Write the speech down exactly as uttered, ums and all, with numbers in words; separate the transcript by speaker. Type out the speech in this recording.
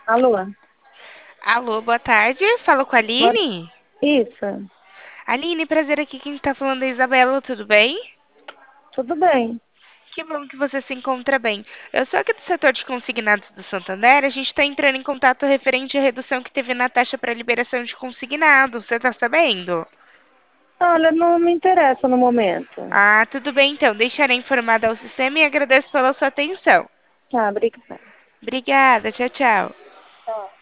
Speaker 1: Alô?
Speaker 2: Alô, boa tarde. Falo com a
Speaker 1: Boa-
Speaker 2: Aline.
Speaker 1: Isso,
Speaker 2: Aline, prazer aqui. Quem está falando é a Isabela, tudo bem?
Speaker 1: tudo bem.
Speaker 2: Que bom que você se encontra bem. Eu sou aqui do setor de consignados do Santander. A gente está entrando em contato referente à redução que teve na taxa para liberação de consignados. Você está sabendo?
Speaker 1: Olha, não me interessa no momento.
Speaker 2: Ah, tudo bem então. Deixarei informada ao sistema e agradeço pela sua atenção.
Speaker 1: Tá, obrigada.
Speaker 2: Obrigada. Tchau, tchau.
Speaker 1: Tchau.